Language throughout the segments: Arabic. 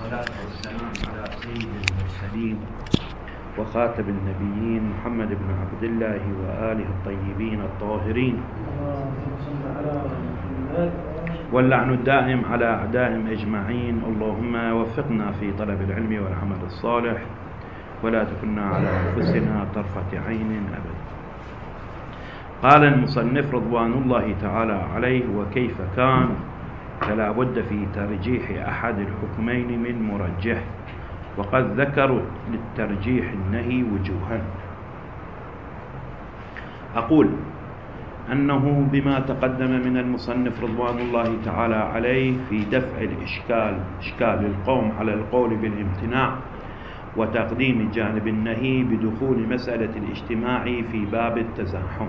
والصلاة والسلام على سيد المرسلين وخاتم النبيين محمد بن عبد الله وآله الطيبين الطاهرين، واللعن الدائم على أعدائهم أجمعين. اللهم وفقنا في طلب العلم والعمل الصالح، ولا تكلنا على أنفسنا طرفة عين أبدا. قال المصنف رضوان الله تعالى عليه: وكيف كان؟ فلا بد في ترجيح أحد الحكمين من مرجح، وقد ذكروا للترجيح النهي وجوها. أقول أنه بما تقدم من المصنف رضوان الله تعالى عليه في دفع إشكال القوم على القول بالامتناع وتقديم جانب النهي بدخول مسألة الاجتماع في باب التزاحم،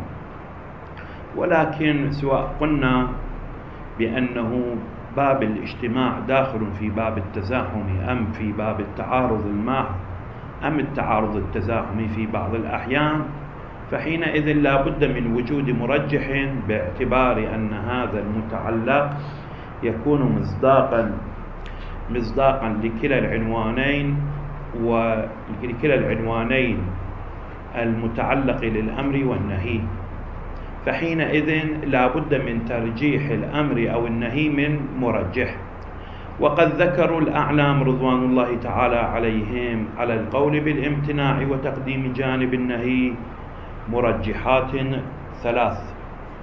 ولكن سواء قلنا بأنه باب الاجتماع داخل في باب التزاحم أم في باب التعارض الماء أم التعارض التزاحمي في بعض الأحيان، فحينئذ لا بد من وجود مرجح، باعتبار أن هذا المتعلق يكون مصداقا لكلا العنوانين المتعلق للأمر والنهي، فحينئذ لا بد من ترجيح الأمر أو النهي من مرجح. وقد ذكروا الأعلام رضوان الله تعالى عليهم على القول بالامتناع وتقديم جانب النهي مرجحات ثلاث.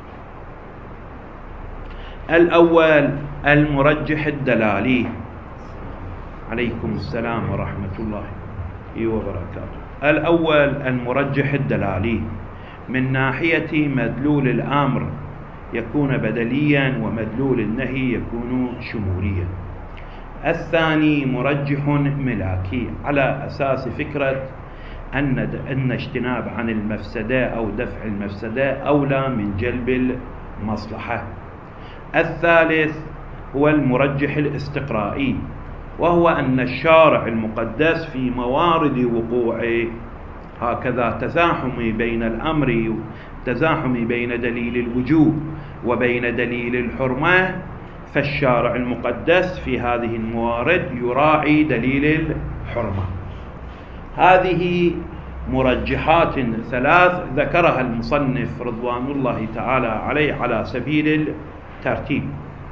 الأول المرجح الدلالي. عليكم السلام ورحمة الله وبركاته. الأول المرجح الدلالي من ناحية مدلول الأمر يكون بدليا، ومدلول النهي يكون شموليا. الثاني مرجح ملاكي على أساس فكرة أن اجتناب عن المفسدة أو دفع المفسدة أولى من جلب المصلحة. الثالث هو المرجح الاستقرائي، وهو أن الشارع المقدس في موارد وقوعه هكذا تزاحم بين الأمر، تزاحم بين دليل الوجوب وبين دليل الحرمة، فالشارع المقدس في هذه الموارد يراعي دليل الحرمة. هذه مرجحات ثلاث ذكرها المصنف رضوان الله تعالى عليه على سبيل الترتيب،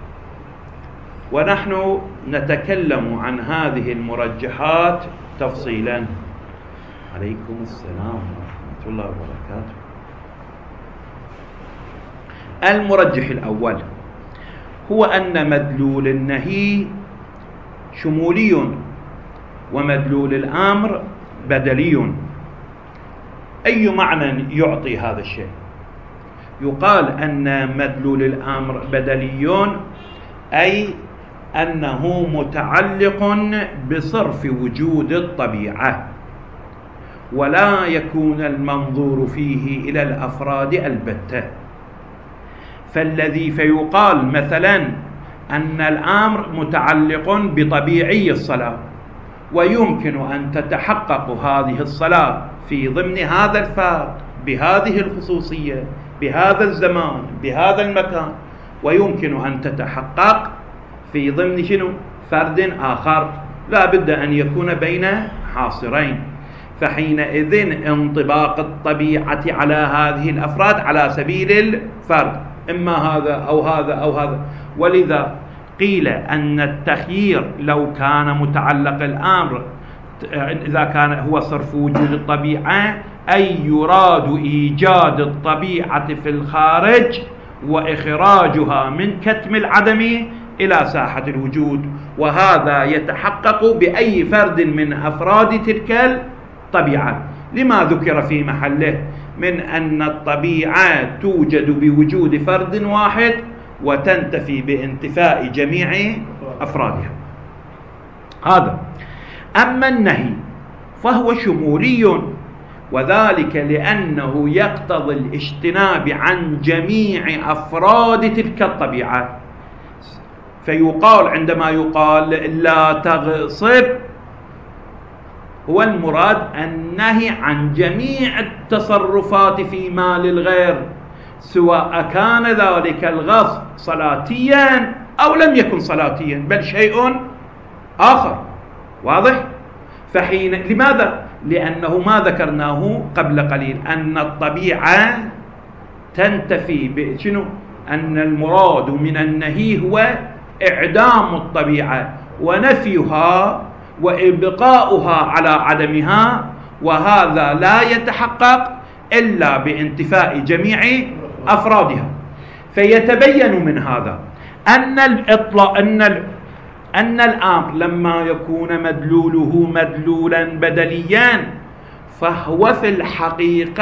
ونحن نتكلم عن هذه المرجحات تفصيلا. عليكم السلام ورحمة الله وبركاته. المرجح الأول هو أن مدلول النهي شمولي ومدلول الأمر بدلي. أي معنى يعطي هذا الشيء؟ يقال أن مدلول الأمر بدلي، أي أنه متعلق بصرف وجود الطبيعة، ولا يكون المنظور فيه إلى الأفراد البتة. فيقال مثلا أن الأمر متعلق بطبيعي الصلاة، ويمكن أن تتحقق هذه الصلاة في ضمن هذا الفرد بهذه الخصوصية بهذا الزمان بهذا المكان، ويمكن أن تتحقق في ضمن فرد آخر، لا بد أن يكون بين حاصرين. فحينئذ انطباق الطبيعة على هذه الأفراد على سبيل الفرد، إما هذا أو هذا أو هذا. ولذا قيل أن التخيير لو كان متعلق الأمر، إذا كان هو صرف وجود الطبيعة، أي يراد إيجاد الطبيعة في الخارج وإخراجها من كتم العدم إلى ساحة الوجود، وهذا يتحقق بأي فرد من أفراد تلك الطبيعة، لما ذكر في محله من أن الطبيعة توجد بوجود فرد واحد وتنتفي بانتفاء جميع أفرادها. هذا. أما النهي فهو شمولي، وذلك لأنه يقتضي الاجتناب عن جميع أفراد تلك الطبيعة. فيقال عندما يقال لا تغصب، هو المراد النهي عن جميع التصرفات في مال الغير، سواء كان ذلك الغصب صلاتيا أو لم يكن صلاتيا، بل شيء آخر. واضح؟ لماذا؟ لأنه ما ذكرناه قبل قليل أن الطبيعة تنتفي شنو؟ أن المراد من النهي هو إعدام الطبيعة ونفيها وإبقاؤها على عدمها، وهذا لا يتحقق إلا بانتفاء جميع أفرادها. فيتبين من هذا أن الأمر لما يكون مدلوله مدلولا بدليا فهو في الحقيقة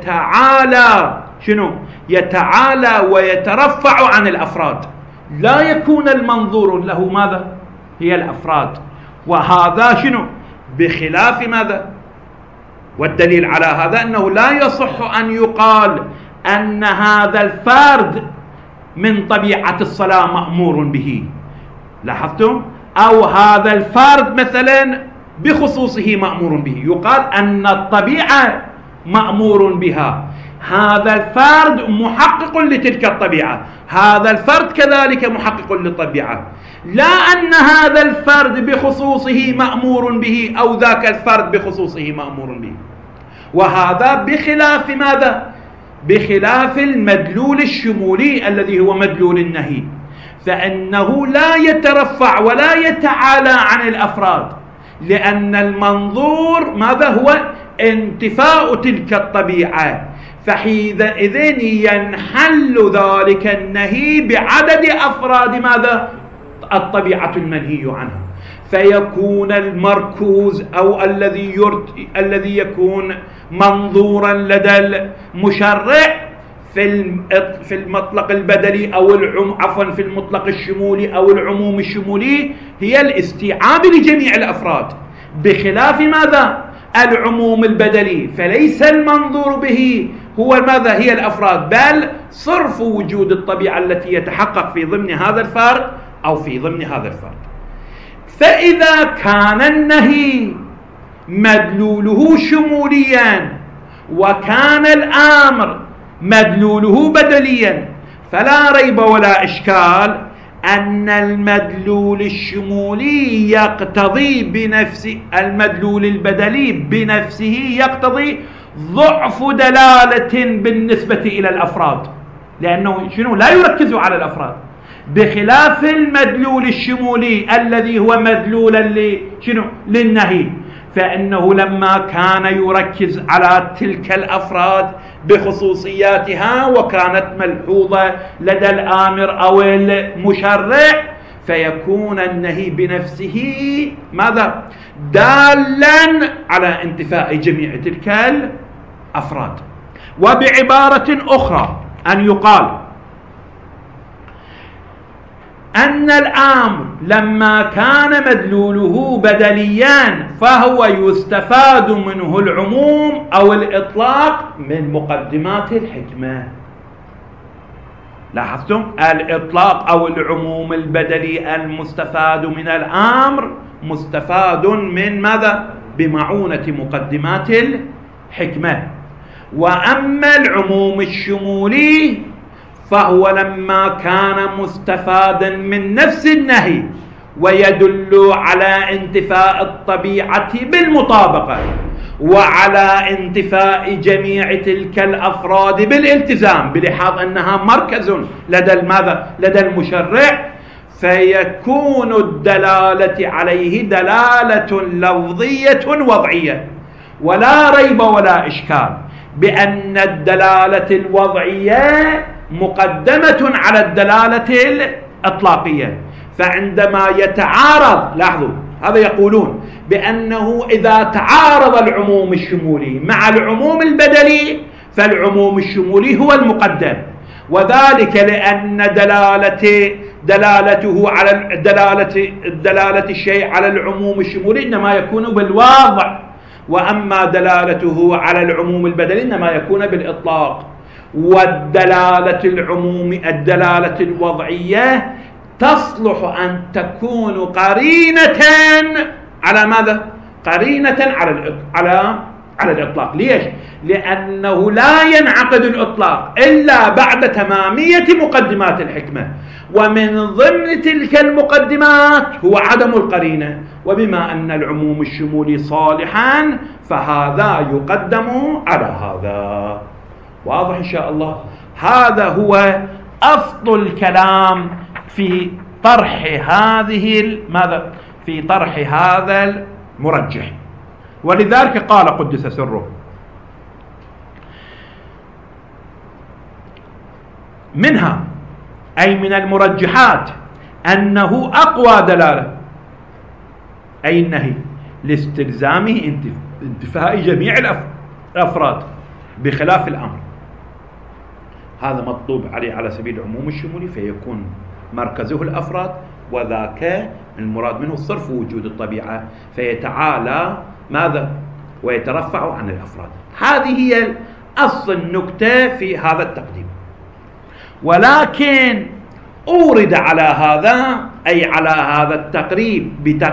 يتعالى ويترفع عن الأفراد، لا يكون المنظور له ماذا؟ هي الأفراد. وهذا بخلاف ماذا؟ والدليل على هذا أنه لا يصح أن يقال أن هذا الفرد من طبيعة الصلاة مأمور به، لاحظتم؟ أو هذا الفرد مثلا بخصوصه مأمور به، يقال أن الطبيعة مأمور بها، هذا الفرد محقق لتلك الطبيعة، هذا الفرد كذلك محقق للطبيعة، لا أن هذا الفرد بخصوصه مأمور به أو ذاك الفرد بخصوصه مأمور به. وهذا بخلاف ماذا؟ بخلاف المدلول الشمولي الذي هو مدلول النهي، فإنه لا يترفع ولا يتعالى عن الأفراد، لأن المنظور ماذا هو؟ انتفاء تلك الطبيعة، فحينئذ ينحل ذلك النهي بعدد أفراد ماذا؟ الطبيعة المنهي عنها، فيكون المركوز أو الذي يكون منظورا لدى المشرع في المطلق البدلي أو في المطلق الشمولي أو العموم الشمولي هي الاستيعاب لجميع الأفراد، بخلاف ماذا؟ العموم البدلي، فليس المنظور به هو ماذا؟ هي الأفراد، بل صرف وجود الطبيعة التي يتحقق في ضمن هذا الفرد أو في ضمن هذا الفرد. فإذا كان النهي مدلوله شموليا وكان الأمر مدلوله بدليا، فلا ريب ولا إشكال أن المدلول الشمولي يقتضي بنفسه، المدلول البدلي بنفسه يقتضي ضعف دلالة بالنسبة إلى الأفراد، لأنه لا يركز على الأفراد، بخلاف المدلول الشمولي الذي هو مدلولا للنهي، فإنه لما كان يركز على تلك الأفراد بخصوصياتها وكانت ملحوظة لدى الآمر أو المشرع، فيكون النهي بنفسه ماذا؟ دالا على انتفاء جميع تلك الأفراد. وبعبارة أخرى أن يقال أن الأمر لما كان مدلوله بدليا فهو يستفاد منه العموم أو الإطلاق من مقدمات الحكمة. لاحظتم؟ الإطلاق أو العموم البدلي المستفاد من الأمر مستفاد من ماذا؟ بمعونة مقدمات الحكمة. وأما العموم الشمولي فهو لما كان مستفادا من نفس النهي ويدل على انتفاء الطبيعة بالمطابقة وعلى انتفاء جميع تلك الأفراد بالالتزام، بلحاظ أنها مركز لدى المشرع، فيكون الدلالة عليه دلالة لفظية وضعية. ولا ريب ولا إشكال بأن الدلالة الوضعية مقدمة على الدلالة الإطلاقية، فعندما يتعارض، لاحظوا هذا يقولون بأنه إذا تعارض العموم الشمولي مع العموم البدلي فالعموم الشمولي هو المقدم، وذلك لأن دلالته على دلالة الشيء على العموم الشمولي إنما يكون بالوضع، وأما دلالته على العموم البدلي إنما يكون بالإطلاق. والدلالة الدلالة الوضعية تصلح أن تكون قرينة على ماذا؟ قرينة على الإطلاق. ليش؟ لأنه لا ينعقد الإطلاق إلا بعد تمامية مقدمات الحكمة، ومن ضمن تلك المقدمات هو عدم القرينة. وبما أن العموم الشمولي صالحا فهذا يقدم على هذا. واضح إن شاء الله؟ هذا هو أفضل الكلام في طرح في طرح هذا المرجح. ولذلك قال قدس سره: منها أي من المرجحات أنه أقوى دلالة، أي النهي، لاستلزامه انتفاء جميع الأفراد بخلاف الأمر. هذا مطلوب عليه على سبيل العموم الشمولي، فيكون مركزه الأفراد، وذاك المراد منه صرف وجود الطبيعة، فيتعالى ويترفع عن الأفراد. هذه هي أصل النكتة في هذا التقديم. ولكن أورد على هذا، أي على هذا التقريب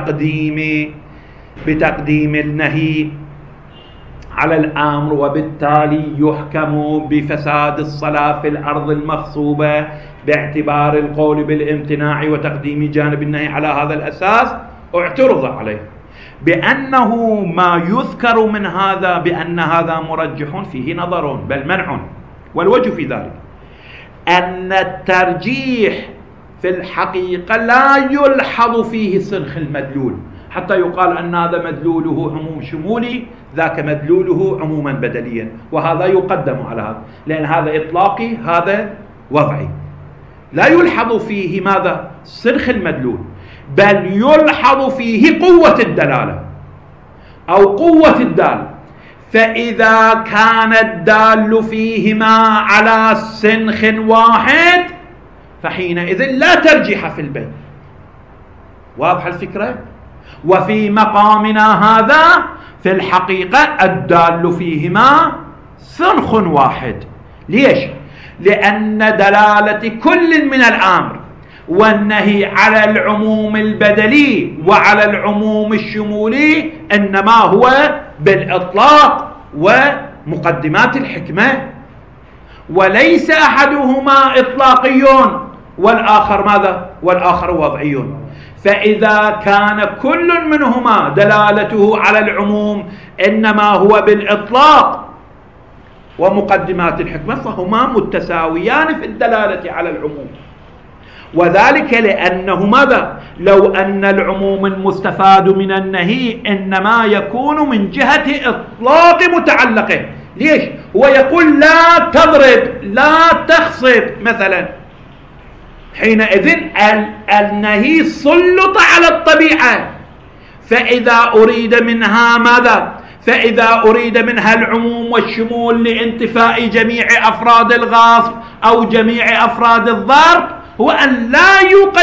بتقديم النهي على الأمر، وبالتالي يحكم بفساد الصلاة في الأرض المغصوبة باعتبار القول بالامتناع وتقديم جانب النهي على هذا الأساس. اعترض عليه بأنه ما يذكر من هذا بأن هذا مرجح فيه نظر بل منع. والوجه في ذلك أن الترجيح في الحقيقة لا يلحظ فيه صرخ المدلول حتى يقال أن هذا مدلوله عموم شمولي، ذاك مدلوله عموما بدليا، وهذا يقدم على هذا، لأن هذا إطلاقي هذا وضعي. لا يلحظ فيه صرخ المدلول، بل يلحظ فيه قوة الدلالة أو قوة الدال. فإذا كان الدال فيهما على سنخ واحد فحينئذ لا ترجيح في البين. واضح الفكرة؟ وفي مقامنا هذا في الحقيقة الدال فيهما سنخ واحد. ليش؟ لأن دلالة كل من الأمر والنهي على العموم البدلي وعلى العموم الشمولي إنما هو بالإطلاق ومقدمات الحكمة، وليس أحدهما إطلاقي والآخر وضعي. فإذا كان كل منهما دلالته على العموم إنما هو بالإطلاق ومقدمات الحكمة فهما متساويان في الدلالة على العموم. وذلك لأنه لو أن العموم المستفاد من النهي إنما يكون من جهة إطلاق متعلقه. ليش؟ هو يقول لا تضرب لا تخصب مثلا، حينئذ النهي سلط على الطبيعة. فإذا أريد منها العموم والشمول لانتفاء جميع أفراد الغاصب أو جميع أفراد الضرب، هو أن لا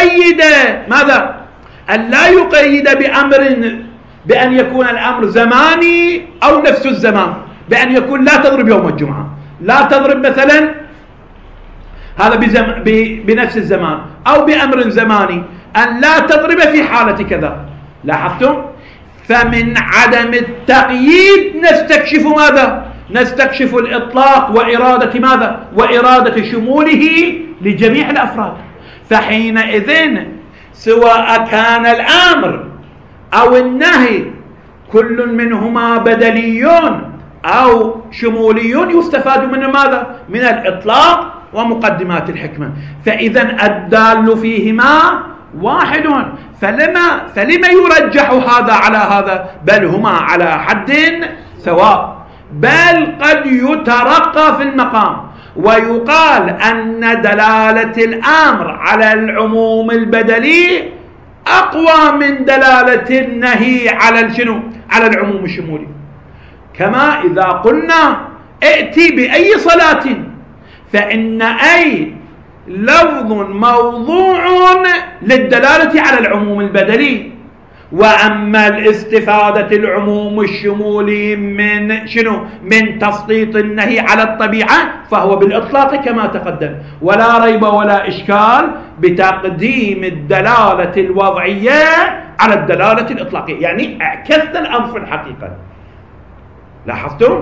يقيد بأن يكون الأمر زماني أو نفس الزمان، بأن يكون لا تضرب يوم الجمعة، لا تضرب مثلا هذا بنفس الزمان، أو بأمر زماني أن لا تضرب في حالة كذا. لاحظتم؟ فمن عدم التقييد نستكشف الإطلاق وإرادة شموله لجميع الأفراد. فحينئذ سواء كان الأمر أو النهي كل منهما بدلي أو شمولي يستفاد من الإطلاق ومقدمات الحكمة. فإذا الدال فيهما واحد، فلما يرجح هذا على هذا؟ بل هما على حد سواء، بل قد يترقى في المقام ويقال أن دلالة الأمر على العموم البدلي أقوى من دلالة النهي على العموم الشمولي. كما إذا قلنا ائتي بأي صلاة، فإن أي لفظ موضوع للدلالة على العموم البدلي، وأما الاستفادة العموم الشمولي من تسليط النهي على الطبيعة فهو بالإطلاق كما تقدم، ولا ريب ولا إشكال بتقديم الدلالة الوضعية على الدلالة الإطلاقية. يعني اعكست الأمر في الحقيقة. لاحظتم؟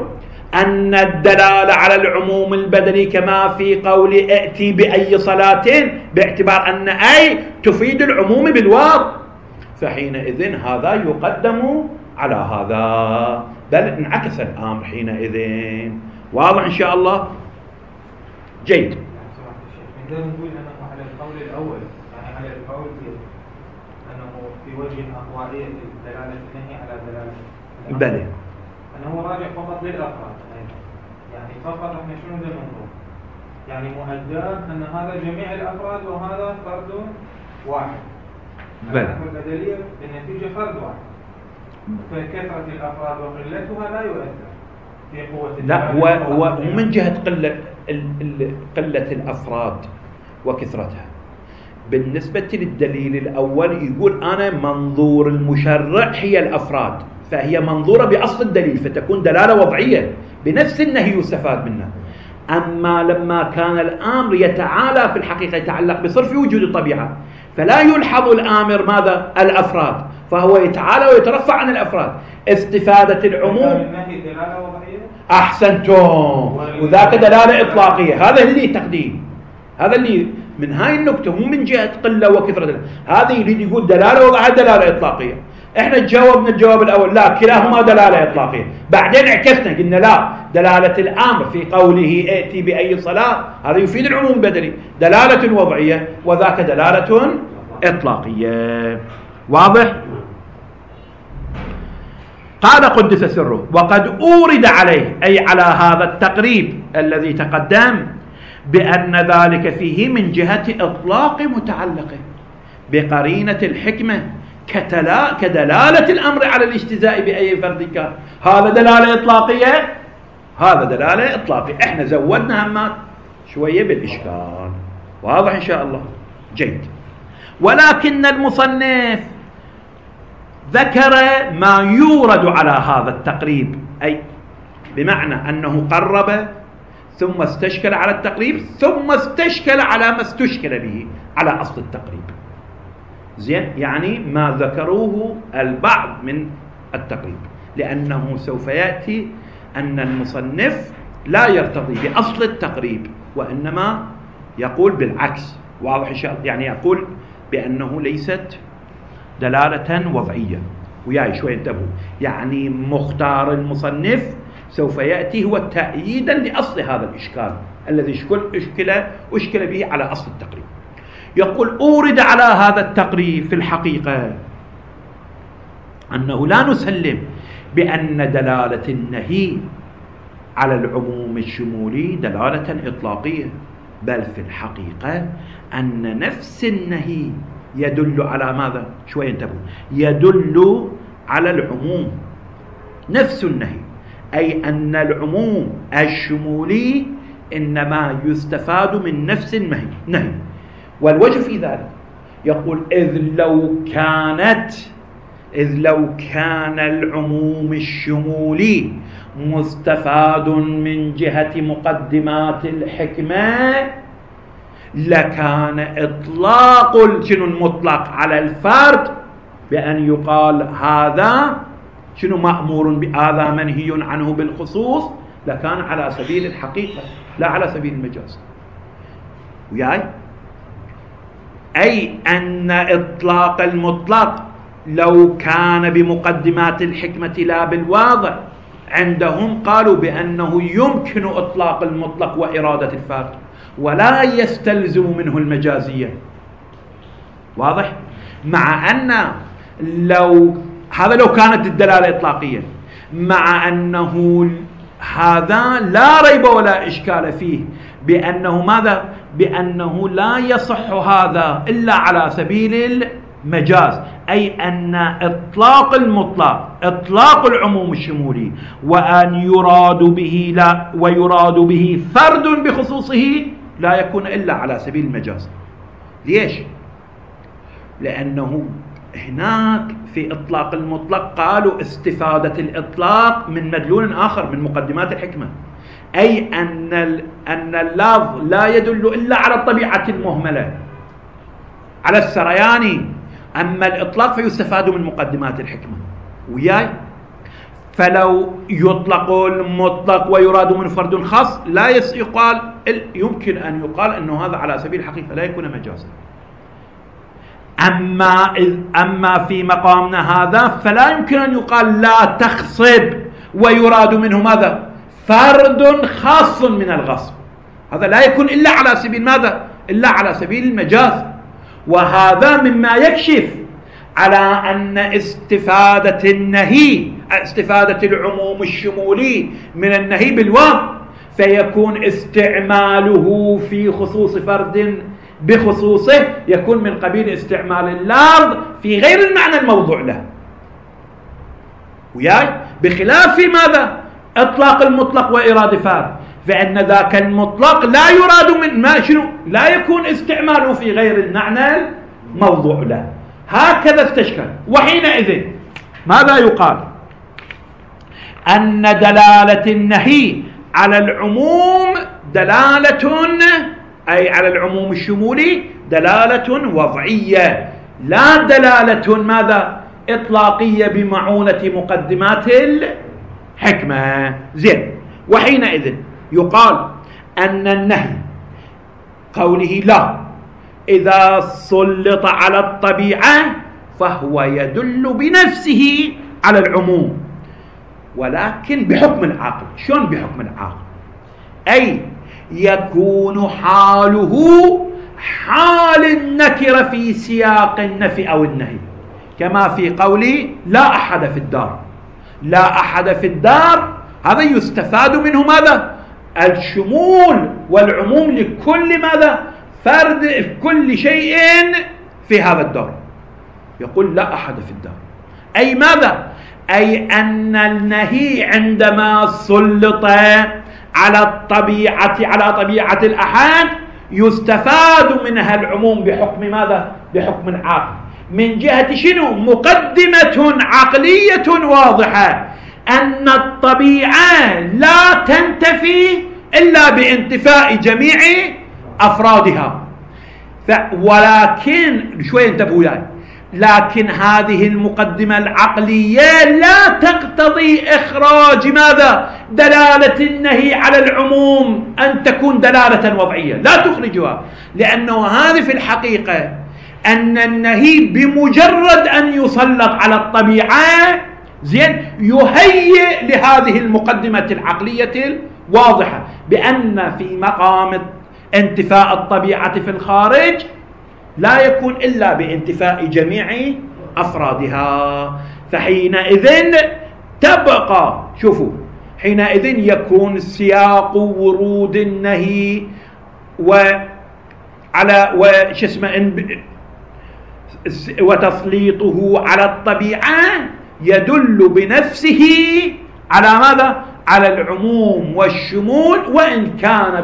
أن الدلالة على العموم البدني كما في قول ائتي بأي صلاة، باعتبار أن أي تفيد العموم بالواو، فحينئذ هذا يقدم على هذا، بل انعكس الأمر حينئذ. واضح إن شاء الله؟ جيد. نقدر نقول أنه على القول الأول، يعني على القول أنه في وجه أقوالية دلالة النهي على دلالة بلى، أنه راجع فقط للأفراد، يعني فقط احنا شنو بدنا نقول؟ يعني مؤداه أن هذا جميع الأفراد وهذا فرد واحد. بلى. البدلية بالنتيجة فرد واحد، فكثرة الأفراد وقلتها لا يؤثر في قوة. لا، ومن جهة قلة الأفراد وكثرتها، بالنسبة للدليل الأول يقول أنا منظور المشرع هي الأفراد، فهي منظورة بأصل الدليل، فتكون دلالة وضعية بنفس النهي يستفاد منها. أما لما كان الأمر يتعالى في الحقيقة يتعلق بصرف وجود الطبيعة، فلا يلحظ الآمر ماذا؟ الأفراد، فهو يتعالى ويترفع عن الأفراد. استفادة العموم أحسنتم، وذاك دلالة إطلاقية. هذا اللي تقديم، هذا اللي من هاي النكتة، مو من جهة قلة وكثرة، هذه يريد يقول دلالة وضعها دلالة إطلاقية. احنا تجاوبنا الجواب الأول لا، كلاهما دلالة إطلاقية. بعدين عكسنا قلنا لا، دلالة الأمر في قوله ائتي بأي صلاة هذا يفيد العموم البدني، دلالة وضعية، وذاك دلالة إطلاقية. واضح؟ قال قدس سره وقد أورد عليه، أي على هذا التقريب الذي تقدم، بأن ذلك فيه من جهة إطلاق متعلقه بقرينة الحكمة كدلالة الأمر على الاجتزاء بأي فرد كان. هذا دلالة إطلاقية، هذا دلالة إطلاقية. احنا زودنا همات شوية بالإشكال. واضح إن شاء الله؟ جيد. ولكن المصنف ذكر ما يورد على هذا التقريب، أي بمعنى أنه قرب ثم استشكل على التقريب ثم استشكل على ما استشكل به على أصل التقريب. زين، يعني ما ذكروه البعض من التقريب، لأنه سوف يأتي أن المصنف لا يرتضي بأصل التقريب، وإنما يقول بالعكس. واضح إن شاء الله؟ يعني يقول بأنه ليست دلالة وضعية. وياي شوي انتبهوا، يعني مختار المصنف سوف يأتي هو تأييدا لأصل هذا الإشكال الذي أشكل به على أصل التقريب. يقول أورد على هذا التقريب في الحقيقة أنه لا نسلم بأن دلالة النهي على العموم الشمولي دلالة إطلاقية، بل في الحقيقة أن نفس النهي يدل على ماذا؟ شوي انتبهوا، يدل على العموم نفس النهي، أي أن العموم الشمولي إنما يستفاد من نفس النهي. والوجه في ذلك يقول إذ لو كان العموم الشمولي مستفاد من جهة مقدمات الحكمة لكان إطلاق المطلق على الفرد بأن يقال هذا مأمور بهذا منهي عنه بالخصوص، لكان على سبيل الحقيقة لا على سبيل المجاز. وياي، أي أن إطلاق المطلق لو كان بمقدمات الحكمة لا بالواضع، عندهم قالوا بأنه يمكن إطلاق المطلق وإرادة الفرد ولا يستلزم منه المجازية. واضح؟ مع أن لو كانت الدلالة إطلاقية، مع أنه هذا لا ريب ولا إشكال فيه بأنه ماذا؟ بأنه لا يصح هذا إلا على سبيل المجاز، أي أن إطلاق المطلق إطلاق العموم الشمولي وأن يراد به فرد بخصوصه لا يكون إلا على سبيل المجاز. ليش؟ لأنه هناك في إطلاق المطلق قالوا استفادة الإطلاق من مدلول آخر من مقدمات الحكمة، أي أن اللفظ لا يدل إلا على الطبيعة المهملة على السريان، أما الإطلاق فيستفاد من مقدمات الحكمة. وياي، فلو يطلق المطلق ويراد من فرد خاص لا يقال، يمكن أن يقال أنه هذا على سبيل الحقيقة لا يكون مجازا. أما في مقامنا هذا فلا يمكن أن يقال لا تخصب ويراد منه ماذا؟ فرد خاص من الغصب. هذا لا يكون إلا على سبيل ماذا؟ إلا على سبيل المجاز. وهذا مما يكشف على أن استفادة النهي، استفادة العموم الشمولي من النهي بالواو، فيكون استعماله في خصوص فرد بخصوصه يكون من قبيل استعمال اللفظ في غير المعنى الموضوع له، وياي بخلاف ماذا؟ اطلاق المطلق وإرادة فرد، فإن ذاك المطلق لا يراد من ما شنو، لا يكون استعماله في غير المعنى الموضوع له. هكذا استشكل. وحينئذ ماذا يقال؟ أن دلالة النهي على العموم دلالة، أي على العموم الشمولي، دلالة وضعية، لا دلالة ماذا؟ إطلاقية بمعونة مقدمات الحكمة. زين. وحينئذ يقال أن النهي قوله لا إذا سلط على الطبيعة فهو يدل بنفسه على العموم، ولكن بحكم العقل. شلون بحكم العقل؟ أي يكون حاله حال النكرة في سياق النفي أو النهي، كما في قولي لا أحد في الدار. لا أحد في الدار هذا يستفاد منه ماذا؟ الشمول والعموم لكل ماذا؟ فرد كل شيء في هذا الدار. يقول لا أحد في الدار، أي ماذا؟ أي أن النهي عندما سلط على الطبيعة، على طبيعة الأحد، يستفاد منها العموم بحكم ماذا؟ بحكم العقل. من جهة شنو؟ مقدمة عقلية واضحة أن الطبيعة لا تنتفي إلا بانتفاء جميع أفرادها. ولكن شوي انتبهوا يعني، لكن هذه المقدمة العقلية لا تقتضي إخراج ماذا؟ دلالة النهي على العموم أن تكون دلالة وضعية، لا تخرجها، لأنه هذه في الحقيقة أن النهي بمجرد أن يسلط على الطبيعة زين يهيئ لهذه المقدمة العقلية الواضحة بأن في مقام انتفاء الطبيعة في الخارج لا يكون إلا بانتفاء جميع أفرادها. فحينئذ تبقى، شوفوا، حينئذ يكون سياق ورود النهي وتسليطه على الطبيعة يدل بنفسه على ماذا؟ على العموم والشمول، وإن كان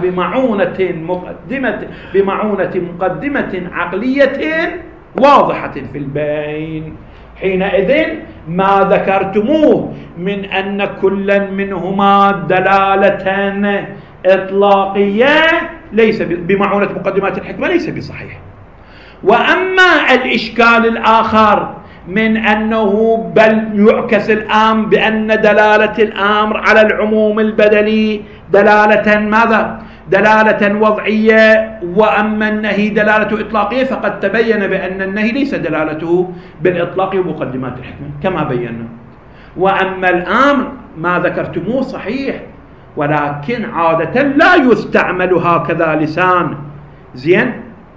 بمعونة مقدمة عقلية واضحة في البين. حينئذ ما ذكرتموه من أن كل منهما دلالة إطلاقية ليس بمعونة مقدمات الحكمة ليس بصحيح. وأما الإشكال الآخر من أنه بل يعكس الأمر بأن دلالة الأمر على العموم البدلي دلالة ماذا؟ دلالة وضعية، وأما النهي دلالة إطلاقية، فقد تبين بأن النهي ليس دلالته بالإطلاق ومقدمات الحكمة كما بينا. وأما الأمر ما ذكرتموه صحيح، ولكن عادة لا يستعمل هكذا لسان زين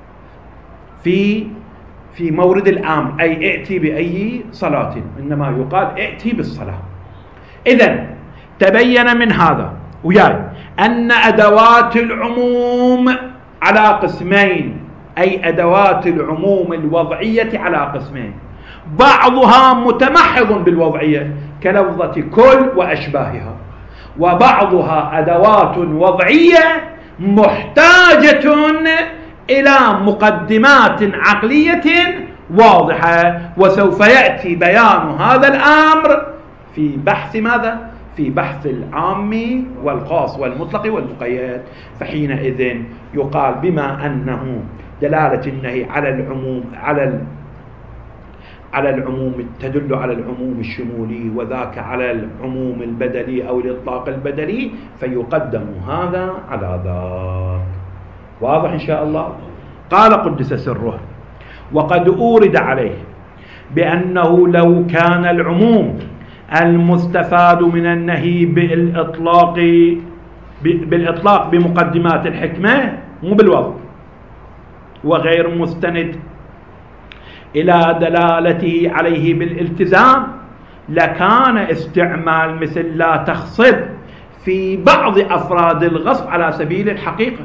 في مورد الأمر، أي ائتي بأي صلاة، إنما يقال ائتي بالصلاة. إذن تبين من هذا وياي أن أدوات العموم على قسمين، أي أدوات العموم الوضعية على قسمين، بعضها متمحض بالوضعية كلفظة كل وأشباهها، وبعضها أدوات وضعية محتاجة إلى مقدمات عقلية واضحة، وسوف يأتي بيان هذا الأمر في بحث ماذا؟ في بحث العام والخاص والمطلق والمقيد. فحينئذ يقال بما أنه دلالة النهي على العموم على العموم، تدل على العموم الشمولي، وذاك على العموم البدلي أو الإطلاق البدلي، فيقدم هذا على ذاك. واضح إن شاء الله؟ قال قدس سره: وقد أورد عليه بأنه لو كان العموم المستفاد من النهي بالإطلاق بمقدمات الحكمة، مو بالوضع، وغير مستند إلى دلالته عليه بالالتزام، لكان استعمال مثل لا تخصب في بعض أفراد الغصب على سبيل الحقيقة.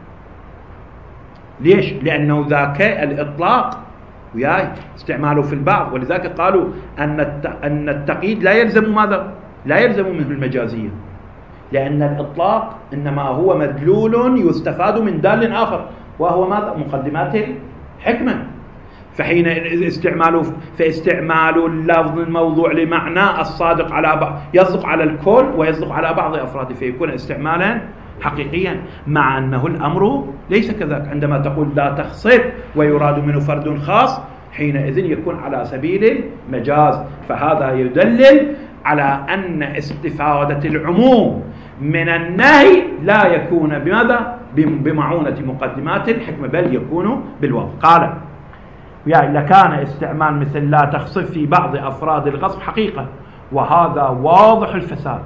ليش؟ لأنه ذاك الإطلاق وياي استعماله في البعض، ولذلك قالوا أن التقييد لا يلزم ماذا؟ لا يلزم منه المجازية، لأن الإطلاق إنما هو مدلول يستفاد من دال آخر، وهو ماذا؟ مقدمات الحكمة. فحين فاستعمال اللفظ الموضوع لمعنى الصادق على بعض يصدق على الكل ويصدق على بعض أفراده، فيكون استعمالا حقيقيا، مع أنه الأمر ليس كذلك. عندما تقول لا تخصب ويراد منه فرد خاص، حينئذ يكون على سبيل المجاز، فهذا يدلل على أن استفادة العموم من النهي لا يكون بماذا؟ بمعونة مقدمات الحكمة، بل يكون بالوضع. قال يعني لكان استعمال مثل لا تخصب في بعض أفراد الغصب حقيقة، وهذا واضح الفساد،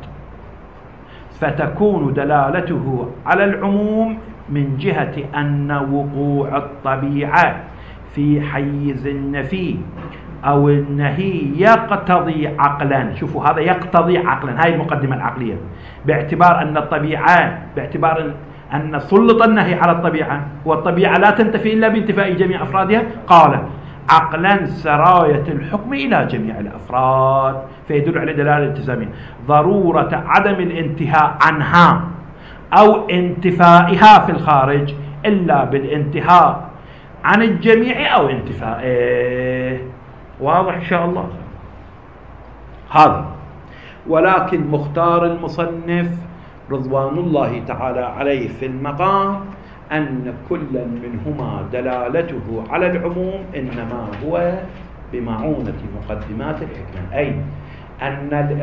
فتكون دلالته على العموم من جهة أن وقوع الطبيعة في حيز النفي أو النهي يقتضي عقلا. شوفوا هذا يقتضي عقلا، هاي المقدمة العقلية، باعتبار أن الطبيعة، باعتبار أن سلط النهي على الطبيعة، والطبيعة لا تنتفي إلا بانتفاء جميع أفرادها، قال عقلا سراية الحكم إلى جميع الأفراد، فيدل على دلالة الالتزامية ضرورة عدم الانتهاء عنها أو انتفائها في الخارج إلا بالانتهاء عن الجميع أو انتفائه. واضح إن شاء الله هذا. ولكن مختار المصنف رضوان الله تعالى عليه في المقام أن كل منهما دلالته على العموم إنما هو بمعونة مقدمات الحكمة، أي أن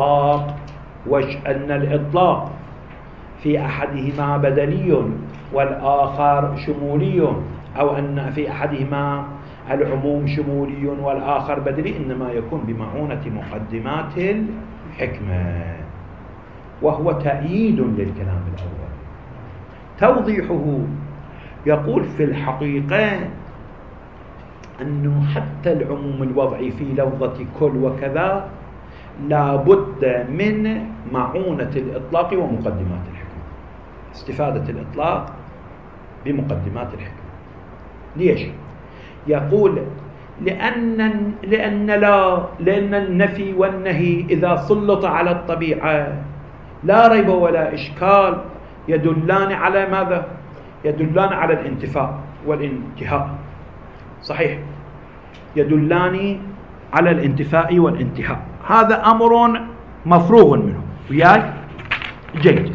الإطلاق في أحدهما بدلي والآخر شمولي، أو أن في أحدهما العموم شمولي والآخر بدلي، إنما يكون بمعونة مقدمات الحكمة، وهو تأييد للكلام الأول. توضيحه يقول في الحقيقة أنه حتى العموم الوضعي في لفظة كل وكذا لا بد من معونة الإطلاق ومقدمات الحكمة، استفادة الإطلاق بمقدمات الحكمة. ليش؟ يقول لأن النفي والنهي إذا سلط على الطبيعة لا ريب ولا إشكال يدلان على ماذا؟ يدلان على الانتفاء والانتهاء. صحيح، يدلان على الانتفاء والانتهاء، هذا أمر مفروغ منه وياي جيد.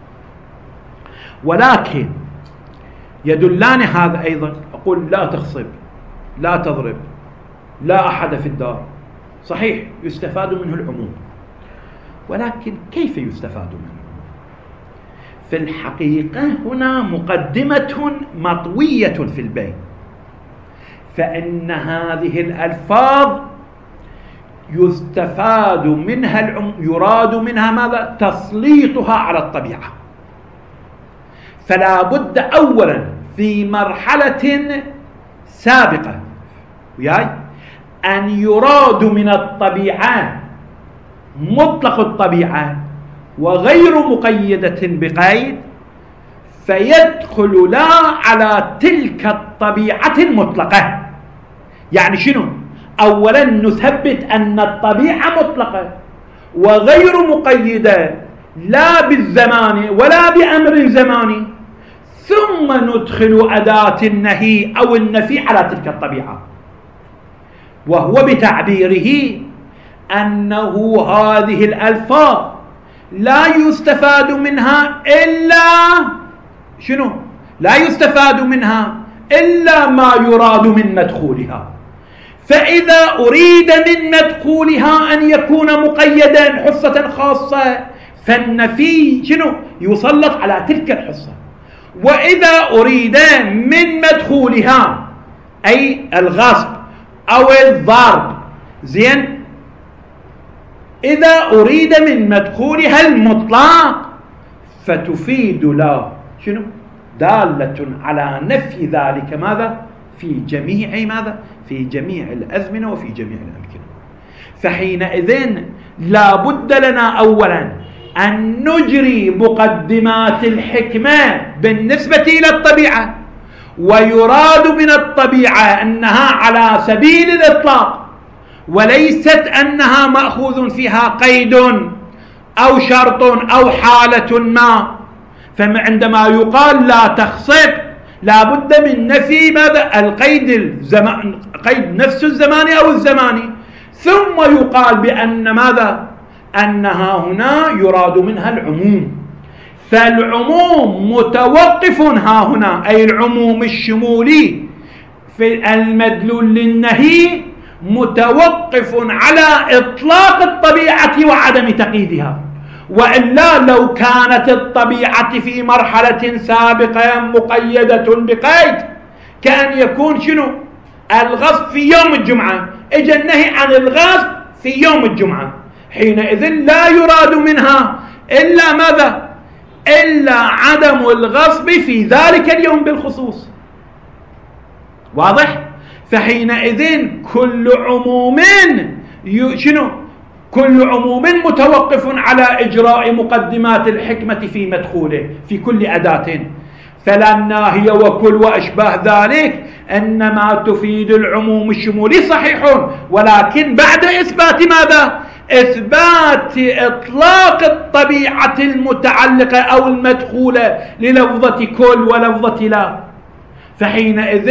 ولكن يدلان هذا أيضا، أقول لا تخصب، لا تضرب، لا أحد في الدار، صحيح يستفاد منه العموم، ولكن كيف يستفاد منه؟ في الحقيقة هنا مقدمة مطوية في البين، فإن هذه الألفاظ يستفاد منها يراد منها ماذا؟ تسليطها على الطبيعة. فلا بد أولا في مرحلة سابقة أن يراد من الطبيعة مطلق الطبيعة وغير مقيدة بقيد، فيدخل لا على تلك الطبيعة المطلقة. يعني شنو؟ أولا نثبت أن الطبيعة مطلقة وغير مقيدة لا بالزمان ولا بأمر زماني، ثم ندخل أداة النهي أو النفي على تلك الطبيعة، وهو بتعبيره أنه هذه الألفاظ لا يستفاد منها إلا شنو؟ لا يستفاد منها إلا ما يراد من مدخولها، فإذا أريد من مدخولها أن يكون مقيدا حصة خاصة فالنفي شنو يسلط على تلك الحصة. وإذا أريد من مدخولها أي الغصب أو الضرب زين، إذا أريد من مدخولها المطلق فتفيد لا شنو دالة على نفي ذلك ماذا في جميع ماذا في جميع الأزمنة وفي جميع الأمكنة. فحينئذ لا بد لنا أولا أن نجري مقدمات الحكمة بالنسبة إلى الطبيعة، ويراد من الطبيعة أنها على سبيل الإطلاق وليست أنها مأخوذ فيها قيد أو شرط أو حالة ما. فعندما يقال لا تخصب لا بد من نفي ماذا القيد الزمان، قيد نفس الزمان أو الزماني، ثم يقال بأن ماذا أنها هنا يراد منها العموم. فالعموم متوقف ها هنا أي العموم الشمولي في المدلول للنهي متوقف على إطلاق الطبيعة وعدم تقييدها. وإلا لو كانت الطبيعة في مرحلة سابقة مقيدة بقيد كان يكون شنو الغصب في يوم الجمعة، اجى النهي عن الغصب في يوم الجمعة، حينئذ لا يراد منها إلا ماذا إلا عدم الغصب في ذلك اليوم بالخصوص. واضح؟ فحينئذ كل عموم شنو كل عموم متوقف على إجراء مقدمات الحكمة في مدخوله في كل أداة. فلا الناهي وكل وأشباه ذلك إنما تفيد العموم الشمولي صحيح، ولكن بعد إثبات ماذا إثبات إطلاق الطبيعة المتعلقة أو المدخولة للفظة كل ولفظة لا. فحينئذ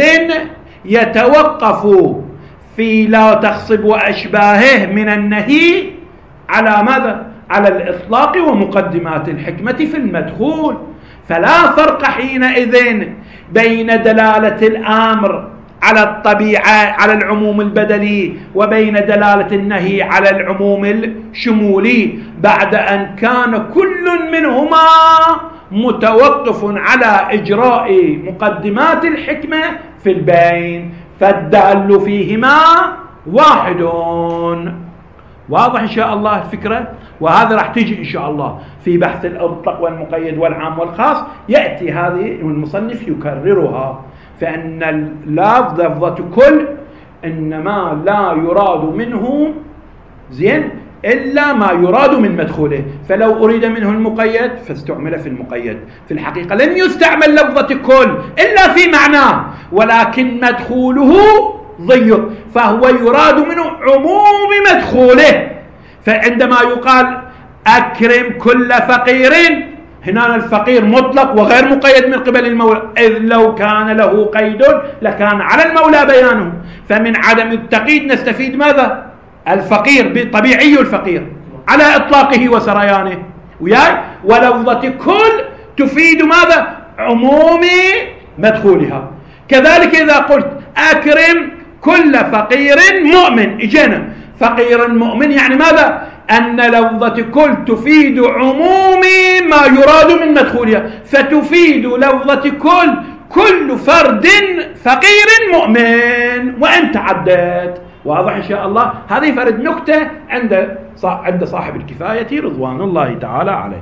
يتوقف في لا تخصب وأشباهه من النهي على ماذا على الإطلاق ومقدمات الحكمة في المدخول. فلا فرق حينئذ بين دلالة الأمر على الطبيعة على العموم البدلي وبين دلالة النهي على العموم الشمولي بعد أن كان كل منهما متوقف على إجراء مقدمات الحكمة في البين، فالدال فيهما واحد. واضح إن شاء الله الفكرة؟ وهذا راح تجي إن شاء الله في بحث المطلق والمقيد والعام والخاص، يأتي هذه المصنف يكررها. فإن اللفظ لفظة كل إنما لا يراد منه زين إلا ما يراد من مدخوله. فلو أريد منه المقيد فاستعمل في المقيد. في الحقيقة لم يستعمل لفظة كل إلا في معناه، ولكن مدخوله ضيق، فهو يراد منه عموم مدخوله. فعندما يقال أكرم كل فقير، هنا الفقير مطلق وغير مقيد من قبل المولى، إذ لو كان له قيد لكان على المولى بيانه. فمن عدم التقييد نستفيد ماذا الفقير طبيعي الفقير على إطلاقه وسريانه وياي. ولفظة كل تفيد ماذا عموم مدخولها. كذلك إذا قلت أكرم كل فقير مؤمن، إجينا فقير مؤمن يعني ماذا أن لفظة كل تفيد عموم ما يراد من مدخولها، فتفيد لفظة كل فرد فقير مؤمن وإن تعدت. واضح إن شاء الله؟ هذه فرد نكتة عند صاحب الكفاية رضوان الله تعالى عليه.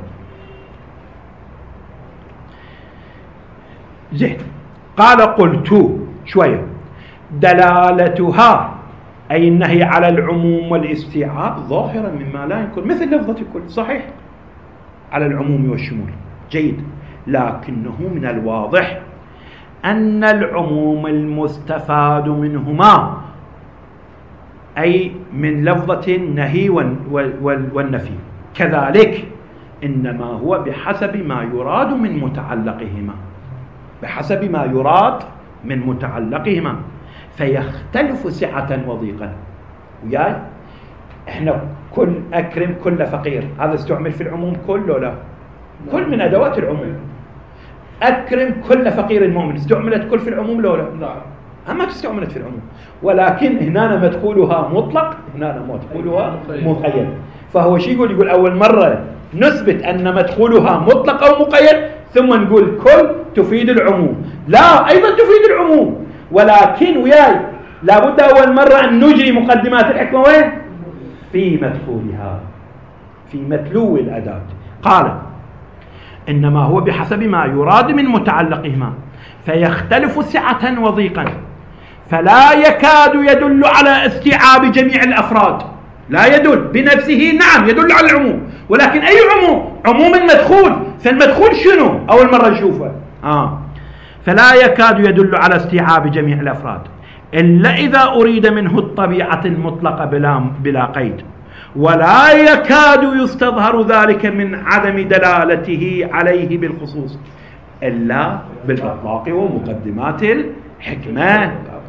زين. قال قلت شوية دلالتها أي النهي على العموم والاستيعاب ظاهرا مما لا يكون مثل لفظة كل صحيح على العموم والشمول جيد، لكنه من الواضح أن العموم المستفاد منهما أي من لفظة النهي والنفي كذلك إنما هو بحسب ما يراد من متعلقهما، بحسب ما يراد من متعلقهما، فيختلف سعة وضيقا. وياي احنا كل أكرم كل فقير هذا استعمل في العموم كل ولا كل من أدوات العموم. أكرم كل فقير مؤمن استعملت كل في العموم لولا أما تستعملت في العموم، ولكن هنا مدخولها مطلق، هنا مدخولها مقيد. فهو شي يقول أول مرة نثبت أن مدخولها مطلق أو مقيد، ثم نقول كل تفيد العموم، لا أيضا تفيد العموم، ولكن وياي لابد أول مرة أن نجري مقدمات الحكمة وين؟ في مدخولها، في متلو الأداة. قال إنما هو بحسب ما يراد من متعلقهما، فيختلف سعة وضيقا، فلا يكاد يدل على استيعاب جميع الأفراد. لا يدل بنفسه، نعم يدل على العموم، ولكن أي عموم؟ عموم المدخول. فالمدخول شنو؟ أول مرة نشوفه. فلا يكاد يدل على استيعاب جميع الأفراد إلا إذا أريد منه الطبيعة المطلقة بلا قيد، ولا يكاد يستظهر ذلك من عدم دلالته عليه بالخصوص إلا بالإطلاق ومقدمات الحكمة.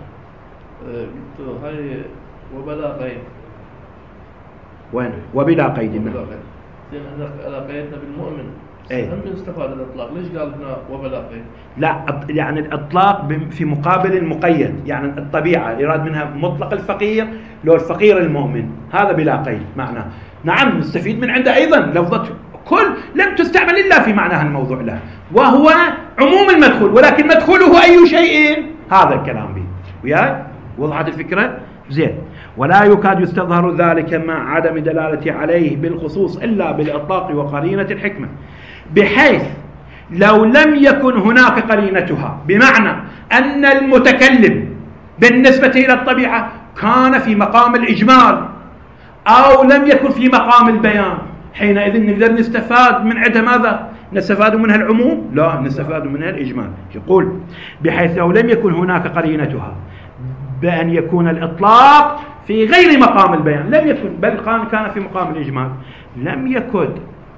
هاي وبلا قيد، وين وبلا قيد؟ على قيدنا بالمؤمن، هم استفاد الإطلاق. ليش قال هنا وبلا قيد؟ لا، يعني الإطلاق في مقابل المقيد، يعني الطبيعة يراد منها مطلق الفقير، لو الفقير المؤمن، هذا بلا قيد معناه. نعم نستفيد من عنده أيضا لفظة كل لم تستعمل إلا في معناها الموضوع له، وهو عموم المدخول، ولكن مدخوله أي شيء، هذا الكلام به. وياي وضحت الفكرة؟ زين. ولا يكاد يستظهر ذلك مع عدم دلالة عليه بالخصوص إلا بالإطلاق وقرينة الحكمة، بحيث لو لم يكن هناك قرينتها، بمعنى أن المتكلم بالنسبة إلى الطبيعة كان في مقام الإجمال أو لم يكن في مقام البيان، حينئذ نقدر نستفاد من عدة ماذا؟ نستفاد منها العموم؟ لا، نستفاد منها الإجمال. يقول بحيث لو لم يكن هناك قرينتها بأن يكون الإطلاق في غير مقام البيان، لم يكن، بل كان في مقام الإجمال، لم يكن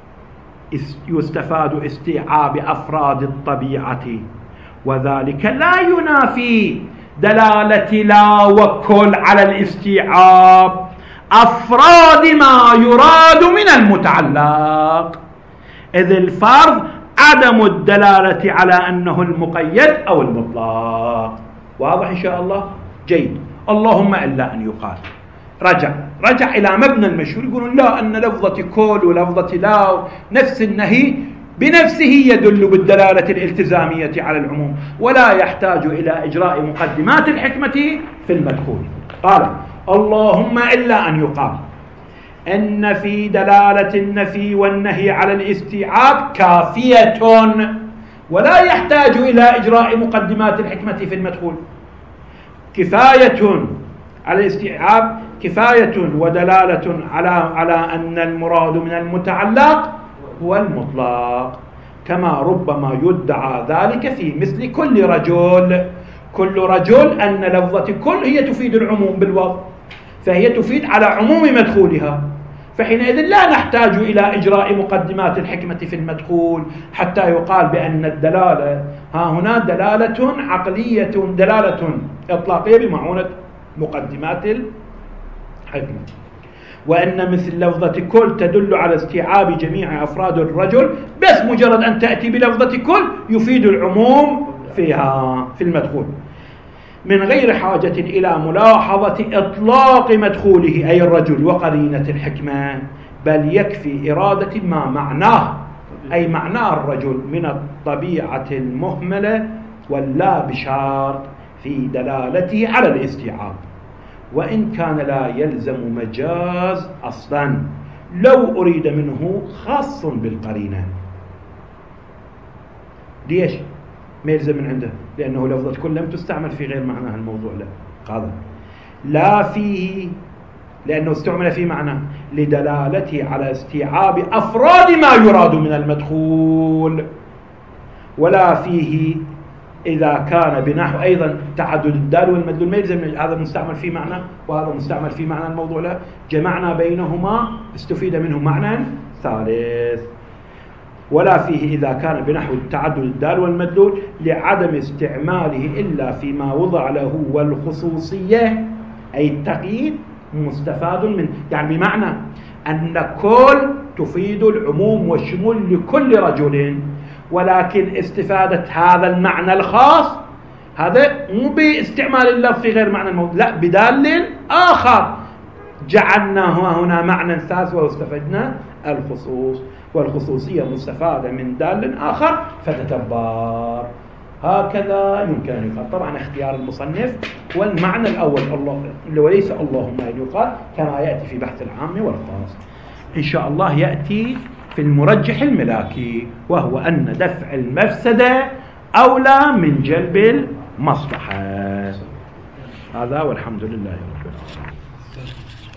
يستفاد استيعاب أفراد الطبيعة، وذلك لا ينافي دلالة لا وكل على الاستيعاب أفراد ما يراد من المتعلق، إذ الفرض عدم الدلالة على أنه المقيد أو المطلق. واضح إن شاء الله؟ جيد. اللهم إلا أن يقال رجع إلى مبنى المشهور، يقولون لا، أن لفظة كل ولفظة لا نفس النهي بنفسه يدل بالدلالة الالتزامية على العموم، ولا يحتاج إلى إجراء مقدمات الحكمة في المدخول. قال اللهم إلا أن يقال أن في دلالة النفي والنهي على الاستيعاب كافية، ولا يحتاج إلى إجراء مقدمات الحكمة في المدخول. كفاية على الاستيعاب، كفاية ودلالة على أن المراد من المتعلق هو المطلق، كما ربما يدعى ذلك في مثل كل رجل أن لفظة كل هي تفيد العموم بالوضع، فهي تفيد على عموم مدخولها، فحينئذ لا نحتاج إلى إجراء مقدمات الحكمة في المدخول حتى يقال بأن الدلالة هنا دلالة عقلية، دلالة إطلاقية بمعونة مقدمات الحكمة، وأن مثل لفظة كل تدل على استيعاب جميع أفراد الرجل، بس مجرد أن تأتي بلفظة كل يفيد العموم فيها في المدخول، من غير حاجة إلى ملاحظة إطلاق مدخوله أي الرجل وقرينة الحكمة، بل يكفي إرادة ما معناه، أي معناه الرجل من الطبيعة المهملة واللا بشرط في دلالته على الاستيعاب، وإن كان لا يلزم مجاز أصلا لو أريد منه خاص بالقرينة. ليش ما يلزم من عنده؟ لأنه لفظة كل لم تستعمل في غير معناها الموضوع، لا فيه، لأنه استعمل في معنى لدلالته على استيعاب أفراد ما يراد من المدخول، ولا فيه إذا كان بنحو أيضا تعدد الدال والمدلول، ما يلزم هذا مستعمل في معنى وهذا مستعمل في معنى الموضوع، لا، جمعنا بينهما استفيد منه معنى ثالث. ولا فيه إذا كان بنحو تعدد الدال والمدلول لعدم استعماله إلا فيما وضع له، والخصوصية أي التقييد مستفاد منه، يعني بمعنى أن كل تفيد العموم والشمول لكل رجل، ولكن استفادة هذا المعنى الخاص هذا مو باستعمال اللفظ في غير معنى الموضوع، لا بدال آخر جعلناه هنا معنى ثالث واستفدنا الخصوص، والخصوصية مستفادة من دال آخر فتتبار. هكذا يمكن أن يقال. طبعا اختيار المصنف والمعنى الأول الله وليس اللهم أن يقال كما يأتي في بحث العام والخاص. إن شاء الله يأتي في المرجح الملاكي، وهو أن دفع المفسدة أولى من جلب المصلحة. هذا والحمد لله رب العالمين.